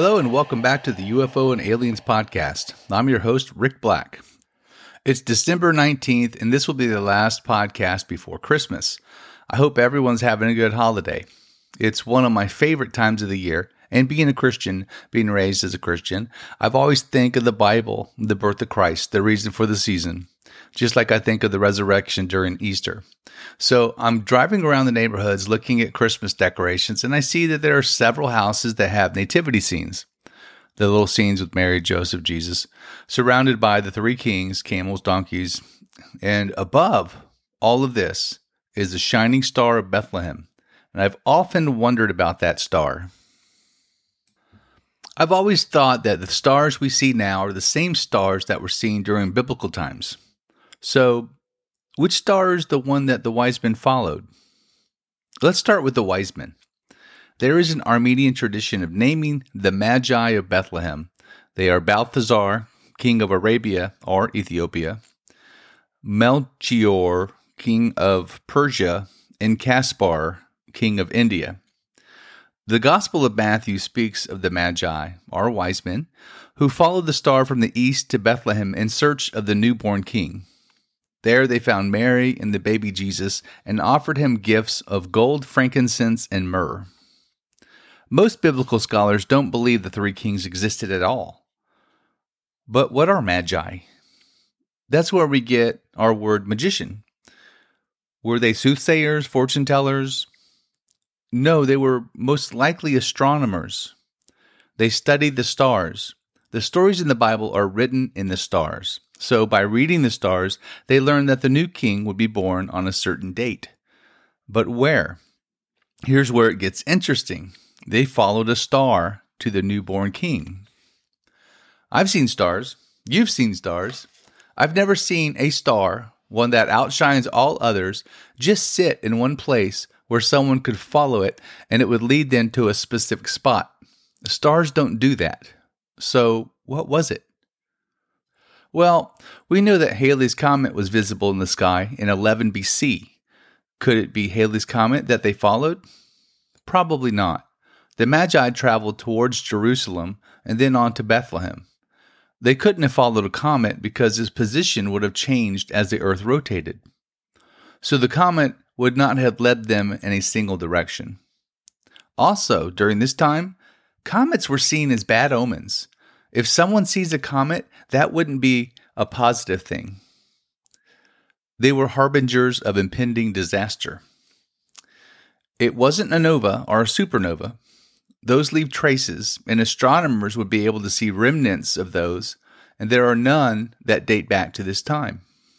Hello and welcome back to the UFO and Aliens podcast. I'm your host, Rick Black. It's December 19th, and this will be the last podcast before Christmas. I hope everyone's having a good holiday. It's one of my favorite times of the year, and being a Christian, being raised as a Christian, I've always think of the Bible, the birth of Christ, the reason for the season, just like I think of the resurrection during Easter. So I'm driving around the neighborhoods looking at Christmas decorations, and I see that there are several houses that have nativity scenes. The little scenes with Mary, Joseph, Jesus, surrounded by the three kings, camels, donkeys, and above all of this is the shining star of Bethlehem. And I've often wondered about that star. I've always thought that the stars we see now are the same stars that were seen during biblical times. So, which star is the one that the wise men followed? Let's start with the wise men. There is an Armenian tradition of naming the Magi of Bethlehem. They are Balthazar, king of Arabia or Ethiopia, Melchior, king of Persia, and Caspar, king of India. The Gospel of Matthew speaks of the Magi, or wise men, who followed the star from the east to Bethlehem in search of the newborn king. There they found Mary and the baby Jesus and offered him gifts of gold, frankincense, and myrrh. Most biblical scholars don't believe the three kings existed at all. But what are magi? That's where we get our word magician. Were they soothsayers, fortune tellers? No, they were most likely astronomers. They studied the stars. The stories in the Bible are written in the stars. So by reading the stars, they learned that the new king would be born on a certain date. But where? Here's where it gets interesting. They followed a star to the newborn king. I've seen stars. You've seen stars. I've never seen a star, one that outshines all others, just sit in one place where someone could follow it and it would lead them to a specific spot. Stars don't do that. So what was it? Well, we know that Halley's Comet was visible in the sky in 11 BC. Could it be Halley's Comet that they followed? Probably not. The Magi traveled towards Jerusalem and then on to Bethlehem. They couldn't have followed a comet because its position would have changed as the earth rotated. So the comet would not have led them in a single direction. Also, during this time, comets were seen as bad omens. If someone sees a comet, that wouldn't be a positive thing. They were harbingers of impending disaster. It wasn't a nova or a supernova. Those leave traces, and astronomers would be able to see remnants of those, and there are none that date back to this time.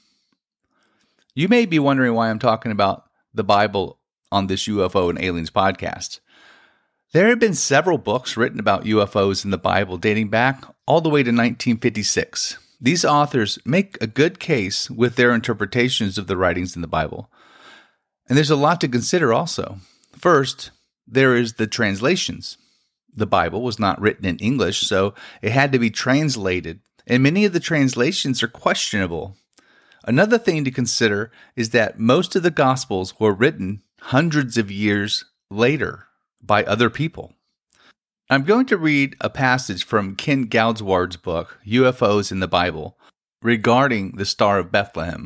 You may be wondering why I'm talking about the Bible on this UFO and Aliens podcast. There have been several books written about UFOs in the Bible dating back all the way to 1956. These authors make a good case with their interpretations of the writings in the Bible. And there's a lot to consider also. First, there is the translations. The Bible was not written in English, so it had to be translated, and many of the translations are questionable. Another thing to consider is that most of the Gospels were written hundreds of years later by other people. I'm going to read a passage from Ken Goudsward's book, UFOs in the Bible, regarding the Star of Bethlehem.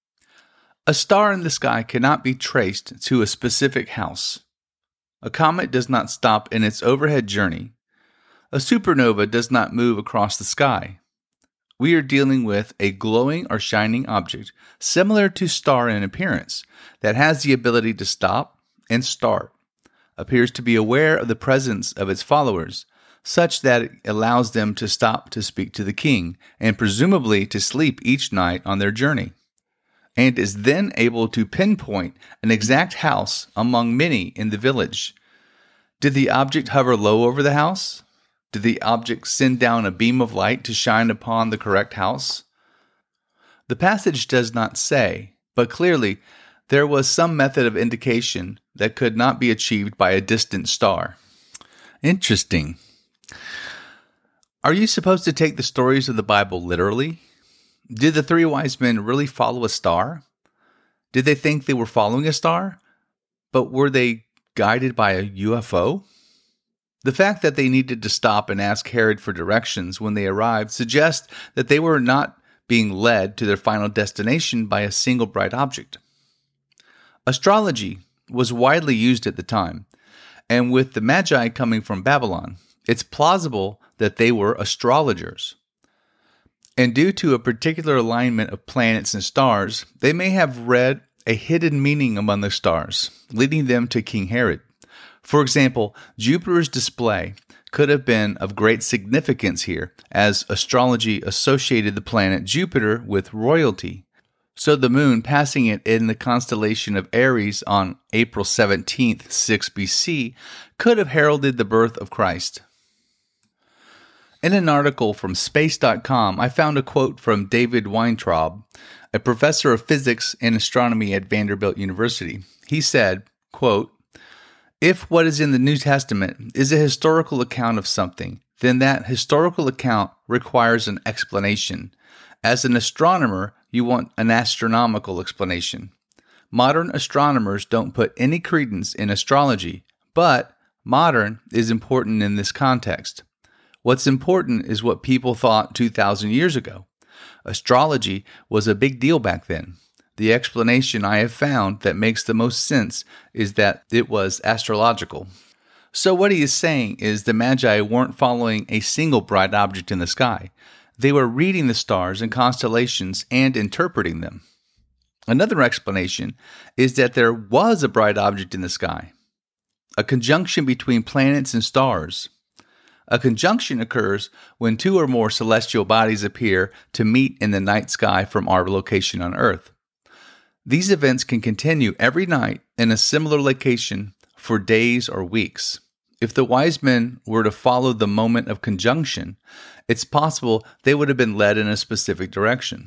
A star in the sky cannot be traced to a specific house. A comet does not stop in its overhead journey. A supernova does not move across the sky. We are dealing with a glowing or shining object, similar to star in appearance, that has the ability to stop and start, appears to be aware of the presence of its followers, such that it allows them to stop to speak to the king, and presumably to sleep each night on their journey, and is then able to pinpoint an exact house among many in the village. Did the object hover low over the house? Did the object send down a beam of light to shine upon the correct house? The passage does not say, but clearly there was some method of indication that could not be achieved by a distant star. Interesting. Are you supposed to take the stories of the Bible literally? Did the three wise men really follow a star? Did they think they were following a star? But were they guided by a UFO? The fact that they needed to stop and ask Herod for directions when they arrived suggests that they were not being led to their final destination by a single bright object. Astrology was widely used at the time, and with the Magi coming from Babylon, it's plausible that they were astrologers. And due to a particular alignment of planets and stars, they may have read a hidden meaning among the stars, leading them to King Herod. For example, Jupiter's display could have been of great significance here, as astrology associated the planet Jupiter with royalty. So the moon passing it in the constellation of Aries on April 17th, 6 BC, could have heralded the birth of Christ. In an article from Space.com, I found a quote from David Weintraub, a professor of physics and astronomy at Vanderbilt University. He said, quote, "If what is in the New Testament is a historical account of something, then that historical account requires an explanation. As an astronomer, you want an astronomical explanation. Modern astronomers don't put any credence in astrology, but modern is important in this context. What's important is what people thought 2,000 years ago. Astrology was a big deal back then. The explanation I have found that makes the most sense is that it was astrological." So what he is saying is the Magi weren't following a single bright object in the sky. They were reading the stars and constellations and interpreting them. Another explanation is that there was a bright object in the sky, a conjunction between planets and stars. A conjunction occurs when two or more celestial bodies appear to meet in the night sky from our location on Earth. These events can continue every night in a similar location for days or weeks. If the wise men were to follow the moment of conjunction, it's possible they would have been led in a specific direction.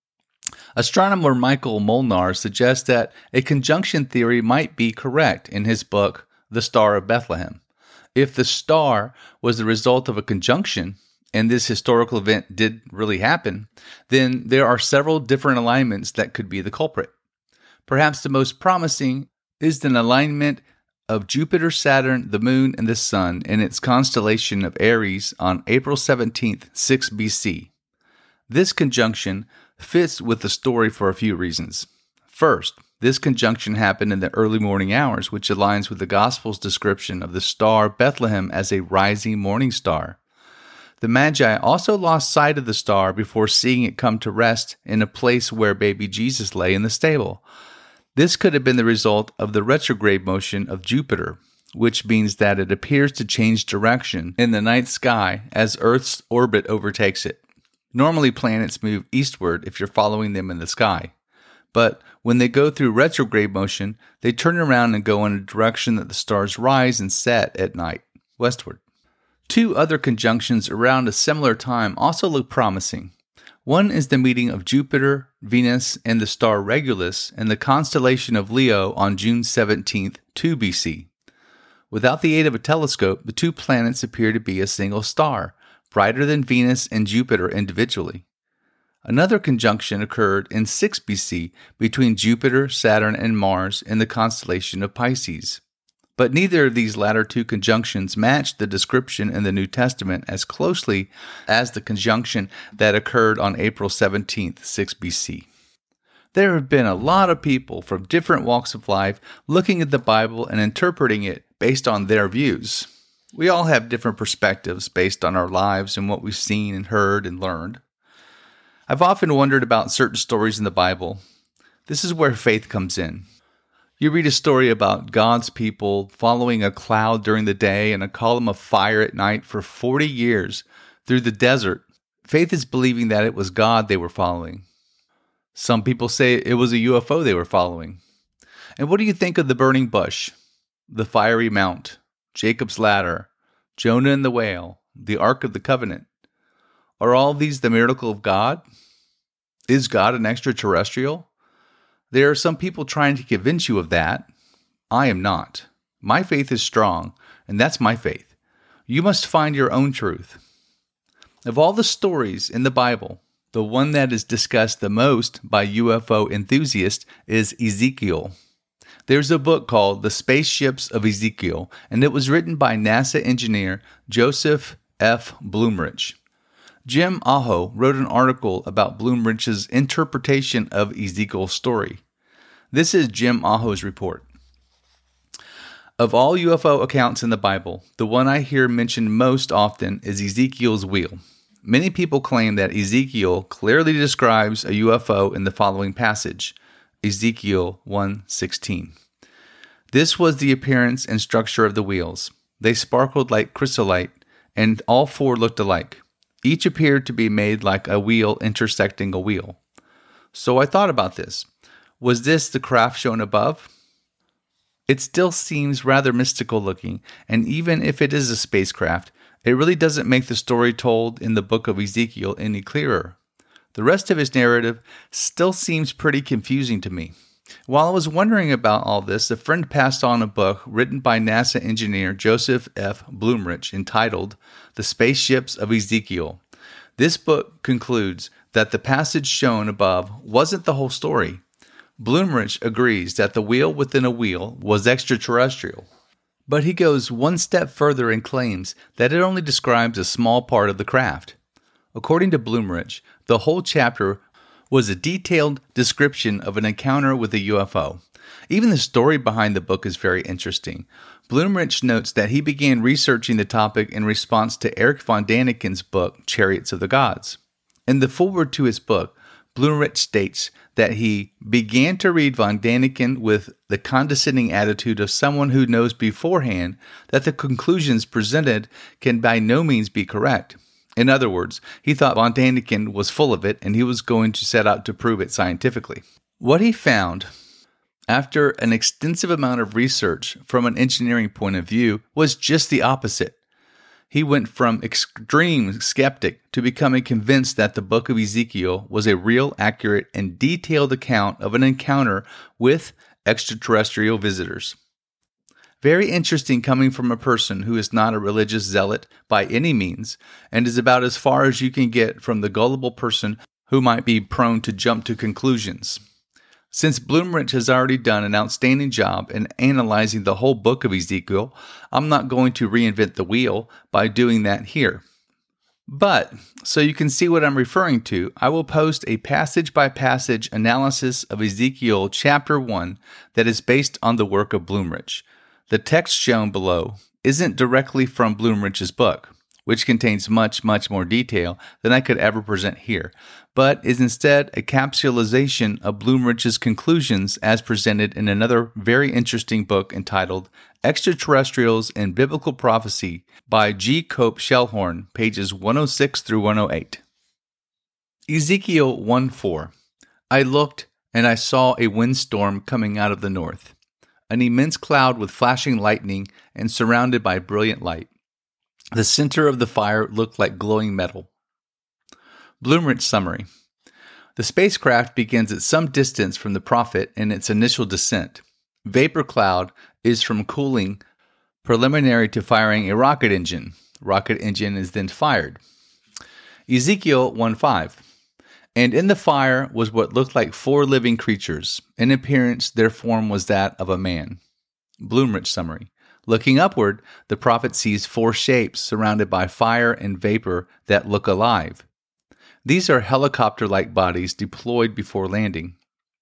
Astronomer Michael Molnar suggests that a conjunction theory might be correct in his book, The Star of Bethlehem. If the star was the result of a conjunction, and this historical event did really happen, then there are several different alignments that could be the culprit. Perhaps the most promising is an alignment of Jupiter, Saturn, the Moon, and the Sun in its constellation of Aries on April 17th, 6 BC. This conjunction fits with the story for a few reasons. First, this conjunction happened in the early morning hours, which aligns with the Gospel's description of the star Bethlehem as a rising morning star. The Magi also lost sight of the star before seeing it come to rest in a place where baby Jesus lay in the stable. This could have been the result of the retrograde motion of Jupiter, which means that it appears to change direction in the night sky as Earth's orbit overtakes it. Normally, planets move eastward if you're following them in the sky. But when they go through retrograde motion, they turn around and go in a direction that the stars rise and set at night, westward. Two other conjunctions around a similar time also look promising. One is the meeting of Jupiter, Venus, and the star Regulus in the constellation of Leo on June 17th, 2 BC. Without the aid of a telescope, the two planets appear to be a single star, brighter than Venus and Jupiter individually. Another conjunction occurred in 6 BC between Jupiter, Saturn, and Mars in the constellation of Pisces. But neither of these latter two conjunctions matched the description in the New Testament as closely as the conjunction that occurred on April 17th, 6 BC. There have been a lot of people from different walks of life looking at the Bible and interpreting it based on their views. We all have different perspectives based on our lives and what we've seen and heard and learned. I've often wondered about certain stories in the Bible. This is where faith comes in. You read a story about God's people following a cloud during the day and a column of fire at night for 40 years through the desert. Faith is believing that it was God they were following. Some people say it was a UFO they were following. And what do you think of the burning bush, the fiery mount, Jacob's ladder, Jonah and the whale, the Ark of the Covenant? Are all these the miracle of God? Is God an extraterrestrial? There are some people trying to convince you of that. I am not. My faith is strong, and that's my faith. You must find your own truth. Of all the stories in the Bible, the one that is discussed the most by UFO enthusiasts is Ezekiel. There's a book called The Spaceships of Ezekiel, and it was written by NASA engineer Joseph F. Blumrich. Jim Aho wrote an article about Blumrich's interpretation of Ezekiel's story. This is Jim Aho's report. Of all UFO accounts in the Bible, the one I hear mentioned most often is Ezekiel's wheel. Many people claim that Ezekiel clearly describes a UFO in the following passage, Ezekiel 1:16. This was the appearance and structure of the wheels. They sparkled like chrysolite, and all four looked alike. Each appeared to be made like a wheel intersecting a wheel. So I thought about this. Was this the craft shown above? It still seems rather mystical looking, and even if it is a spacecraft, it really doesn't make the story told in the book of Ezekiel any clearer. The rest of his narrative still seems pretty confusing to me. While I was wondering about all this, a friend passed on a book written by NASA engineer Joseph F. Blumrich entitled The Spaceships of Ezekiel. This book concludes that the passage shown above wasn't the whole story. Blumrich agrees that the wheel within a wheel was extraterrestrial. But he goes one step further and claims that it only describes a small part of the craft. According to Blumrich, the whole chapter was a detailed description of an encounter with a UFO. Even the story behind the book is very interesting. Blumrich notes that he began researching the topic in response to Erich von Daniken's book, Chariots of the Gods. In the foreword to his book, Blumrich states that he began to read von Daniken with the condescending attitude of someone who knows beforehand that the conclusions presented can by no means be correct. In other words, he thought von Daniken was full of it and he was going to set out to prove it scientifically. What he found, after an extensive amount of research from an engineering point of view, was just the opposite. He went from extreme skeptic to becoming convinced that the book of Ezekiel was a real, accurate, and detailed account of an encounter with extraterrestrial visitors. Very interesting coming from a person who is not a religious zealot by any means, and is about as far as you can get from the gullible person who might be prone to jump to conclusions. Since Blumrich has already done an outstanding job in analyzing the whole book of Ezekiel, I'm not going to reinvent the wheel by doing that here. But, so you can see what I'm referring to, I will post a passage-by-passage analysis of Ezekiel chapter 1 that is based on the work of Blumrich. The text shown below isn't directly from Blumrich's book, which contains much, much more detail than I could ever present here, but is instead a capsulization of Blumrich's conclusions as presented in another very interesting book entitled Extraterrestrials and Biblical Prophecy by G. Cope Shellhorn, pages 106 through 108. Ezekiel 1:4. I looked, and I saw a windstorm coming out of the north, an immense cloud with flashing lightning and surrounded by brilliant light. The center of the fire looked like glowing metal. Blumrich summary. The spacecraft begins at some distance from the prophet in its initial descent. Vapor cloud is from cooling preliminary to firing a rocket engine. Rocket engine is then fired. Ezekiel 1:5. And in the fire was what looked like 4 living creatures. In appearance, their form was that of a man. Blumrich summary. Looking upward, the prophet sees 4 shapes surrounded by fire and vapor that look alive. These are helicopter-like bodies deployed before landing.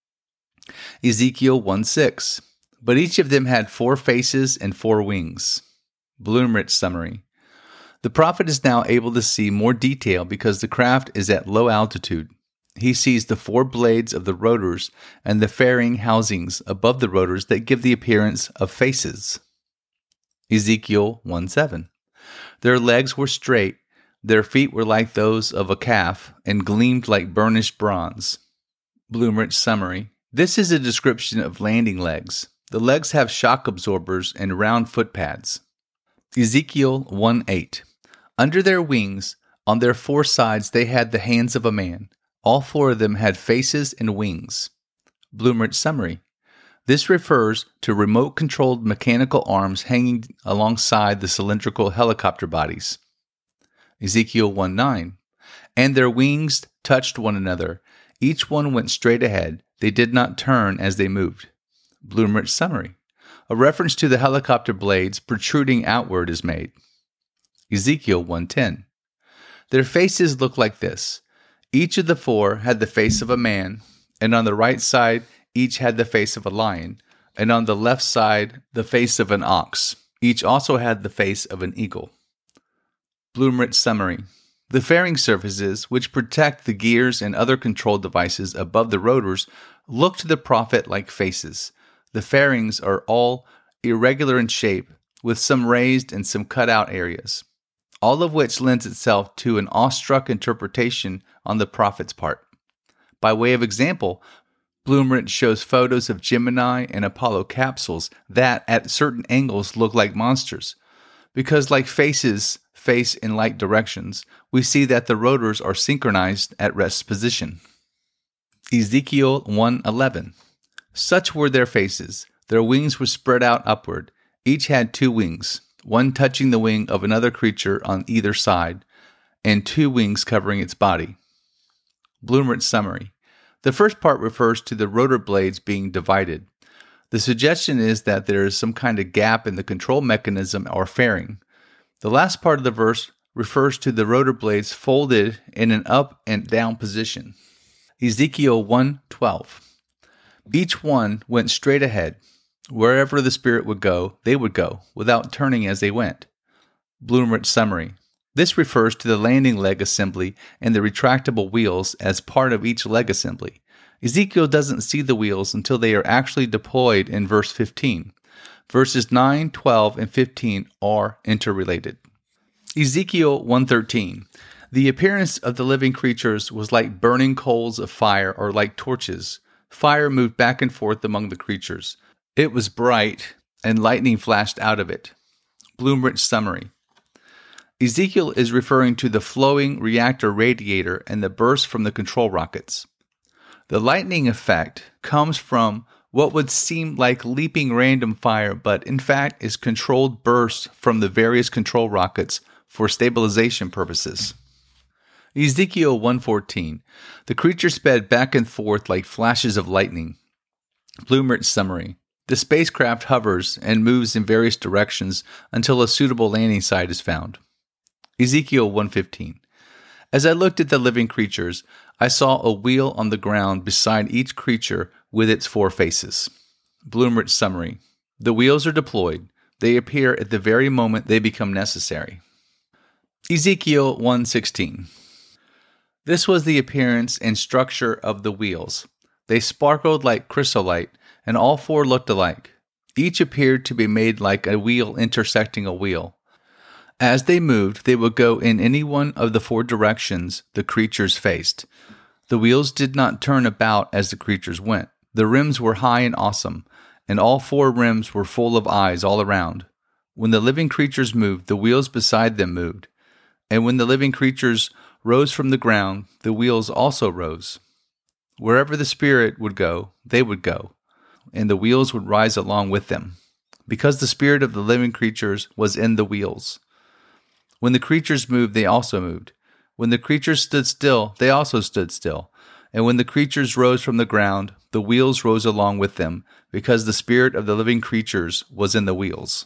Ezekiel 1:6. But each of them had 4 faces and 4 wings. Blumrich summary. The prophet is now able to see more detail because the craft is at low altitude. He sees the 4 blades of the rotors and the fairing housings above the rotors that give the appearance of faces. Ezekiel 1:7. Their legs were straight, their feet were like those of a calf, and gleamed like burnished bronze. Blumrich summary. This is a description of landing legs. The legs have shock absorbers and round foot pads. Ezekiel 1:8. Under their wings, on their 4 sides they had the hands of a man. All 4 of them had faces and wings. Blumrich summary. This refers to remote-controlled mechanical arms hanging alongside the cylindrical helicopter bodies. Ezekiel 1:9. And their wings touched one another. Each one went straight ahead. They did not turn as they moved. Bloomrich summary. A reference to the helicopter blades protruding outward is made. Ezekiel 1:10. Their faces look like this. Each of the four had the face of a man, and on the right side each had the face of a lion, and on the left side the face of an ox. Each also had the face of an eagle. Bloomrich summary. The fairing surfaces, which protect the gears and other control devices above the rotors, look to the prophet like faces. The fairings are all irregular in shape, with some raised and some cut out areas, all of which lends itself to an awestruck interpretation on the prophet's part. By way of example, Bloomrich shows photos of Gemini and Apollo capsules that, at certain angles, look like monsters. Because like faces face in like directions, we see that the rotors are synchronized at rest position. Ezekiel 1:11. Such were their faces. Their wings were spread out upward. Each had 2 wings, one touching the wing of another creature on either side, and 2 wings covering its body. Bloomrich summary. The first part refers to the rotor blades being divided. The suggestion is that there is some kind of gap in the control mechanism or fairing. The last part of the verse refers to the rotor blades folded in an up and down position. Ezekiel 1:12. Each one went straight ahead. Wherever the Spirit would go, they would go, without turning as they went. Bloomrich summary. This refers to the landing leg assembly and the retractable wheels as part of each leg assembly. Ezekiel doesn't see the wheels until they are actually deployed in verse 15. Verses 9, 12, and 15 are interrelated. Ezekiel 1:13. The appearance of the living creatures was like burning coals of fire or like torches. Fire moved back and forth among the creatures. It was bright, and lightning flashed out of it. Bloomrich summary. Ezekiel is referring to the flowing reactor radiator and the burst from the control rockets. The lightning effect comes from what would seem like leaping random fire, but in fact is controlled bursts from the various control rockets for stabilization purposes. Ezekiel 1:14. The creature sped back and forth like flashes of lightning. Bloomrich summary. The spacecraft hovers and moves in various directions until a suitable landing site is found. Ezekiel 1:15. As I looked at the living creatures, I saw a wheel on the ground beside each creature with its 4 faces. Bloomrich summary. The wheels are deployed. They appear at the very moment they become necessary. Ezekiel 1:16. This was the appearance and structure of the wheels. They sparkled like chrysolite, and all 4 looked alike. Each appeared to be made like a wheel intersecting a wheel. As they moved, they would go in any one of the 4 directions the creatures faced. The wheels did not turn about as the creatures went. The rims were high and awesome, and all 4 rims were full of eyes all around. When the living creatures moved, the wheels beside them moved. And when the living creatures rose from the ground, the wheels also rose. Wherever the Spirit would go, they would go, and the wheels would rise along with them, because the spirit of the living creatures was in the wheels. When the creatures moved, they also moved. When the creatures stood still, they also stood still. And when the creatures rose from the ground, the wheels rose along with them, because the spirit of the living creatures was in the wheels.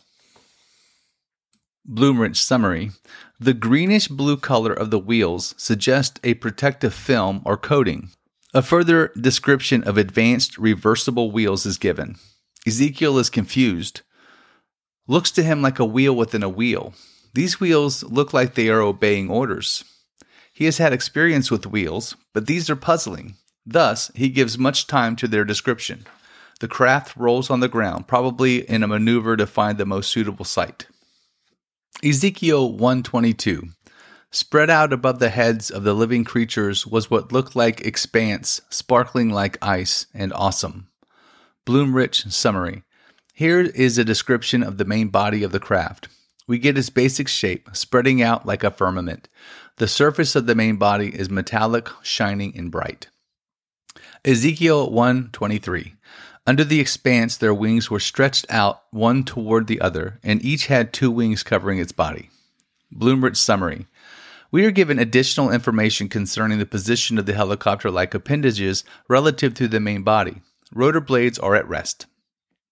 Bloomrich summary. The greenish-blue color of the wheels suggests a protective film or coating. A further description of advanced reversible wheels is given. Ezekiel is confused. Looks to him like a wheel within a wheel. These wheels look like they are obeying orders. He has had experience with wheels, but these are puzzling. Thus, he gives much time to their description. The craft rolls on the ground, probably in a maneuver to find the most suitable site. Ezekiel 1:22. Spread out above the heads of the living creatures was what looked like expanse, sparkling like ice, and awesome. Bloomrich summary. Here is a description of the main body of the craft. We get its basic shape, spreading out like a firmament. The surface of the main body is metallic, shining, and bright. Ezekiel 1:23. Under the expanse their wings were stretched out one toward the other, and each had 2 wings covering its body. Bloomrich summary. We are given additional information concerning the position of the helicopter-like appendages relative to the main body. Rotor blades are at rest.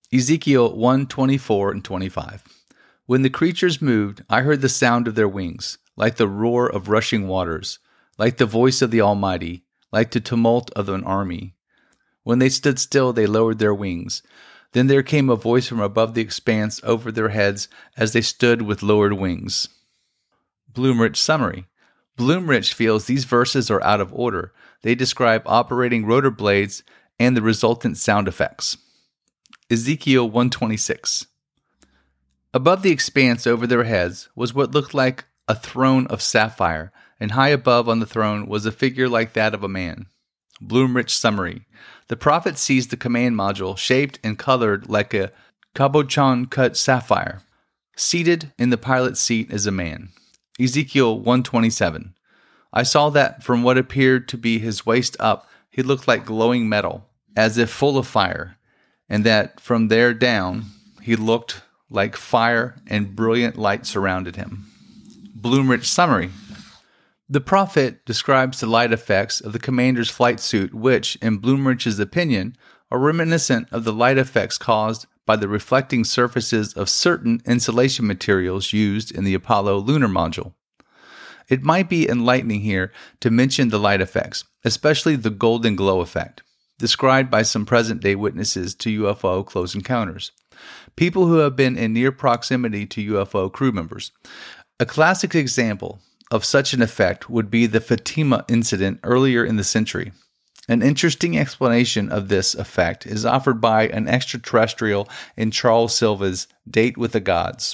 Ezekiel 1:24 and 25. When the creatures moved, I heard the sound of their wings, like the roar of rushing waters, like the voice of the Almighty, like the tumult of an army. When they stood still, they lowered their wings. Then there came a voice from above the expanse over their heads as they stood with lowered wings. Bloomrich summary. Bloomrich feels these verses are out of order. They describe operating rotor blades and the resultant sound effects. Ezekiel 1:26. Above the expanse over their heads was what looked like a throne of sapphire, and high above on the throne was a figure like that of a man. Bloomrich summary. The prophet sees the command module shaped and colored like a cabochon-cut sapphire. Seated in the pilot's seat is a man. Ezekiel 1:27. I saw that from what appeared to be his waist up, he looked like glowing metal, as if full of fire, and that from there down, he looked like fire and brilliant light surrounded him. Bloomrich summary. The prophet describes the light effects of the commander's flight suit, which, in Bloomrich's opinion, are reminiscent of the light effects caused by the reflecting surfaces of certain insulation materials used in the Apollo lunar module. It might be enlightening here to mention the light effects, especially the golden glow effect, described by some present-day witnesses to UFO close encounters, people who have been in near proximity to UFO crew members. A classic example of such an effect would be the Fatima incident earlier in the century. An interesting explanation of this effect is offered by an extraterrestrial in Charles Silva's Date with the Gods.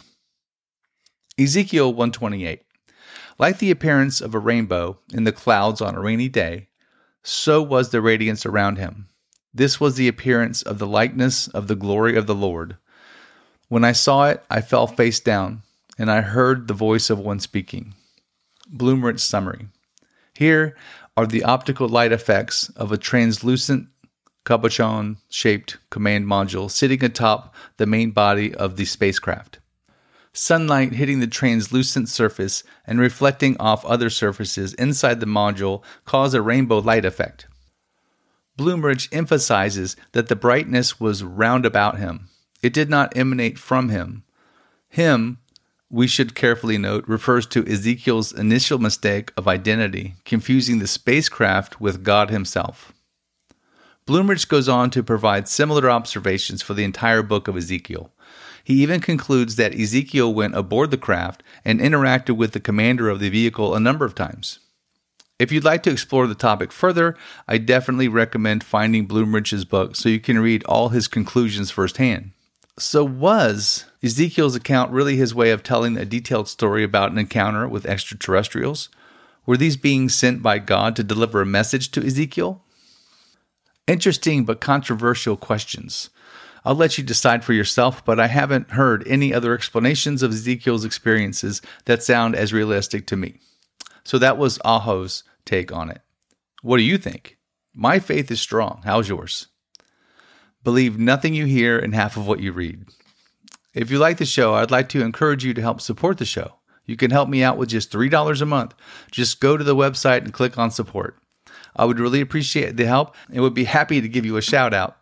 Ezekiel 1:28. Like the appearance of a rainbow in the clouds on a rainy day, so was the radiance around him. This was the appearance of the likeness of the glory of the Lord. When I saw it, I fell face down, and I heard the voice of one speaking. Bloomrich summary. Here are the optical light effects of a translucent cabochon-shaped command module sitting atop the main body of the spacecraft. Sunlight hitting the translucent surface and reflecting off other surfaces inside the module cause a rainbow light effect. Bloomrich emphasizes that the brightness was round about him. It did not emanate from him. Him, we should carefully note, refers to Ezekiel's initial mistake of identity, confusing the spacecraft with God himself. Bloomrich goes on to provide similar observations for the entire book of Ezekiel. He even concludes that Ezekiel went aboard the craft and interacted with the commander of the vehicle a number of times. If you'd like to explore the topic further, I definitely recommend finding Bloomrich's book so you can read all his conclusions firsthand. So was Ezekiel's account really his way of telling a detailed story about an encounter with extraterrestrials? Were these beings sent by God to deliver a message to Ezekiel? Interesting but controversial questions. I'll let you decide for yourself, but I haven't heard any other explanations of Ezekiel's experiences that sound as realistic to me. So that was Aho's take on it. What do you think? My faith is strong. How's yours? Believe nothing you hear and half of what you read. If you like the show, I'd like to encourage you to help support the show. You can help me out with just $3 a month. Just go to the website and click on support. I would really appreciate the help and would be happy to give you a shout out.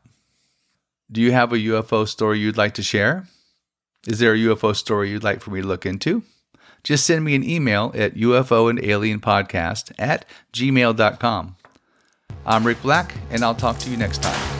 Do you have a UFO story you'd like to share? Is there a UFO story you'd like for me to look into? Just send me an email at ufoandalienpodcast@gmail.com. I'm Rick Black, and I'll talk to you next time.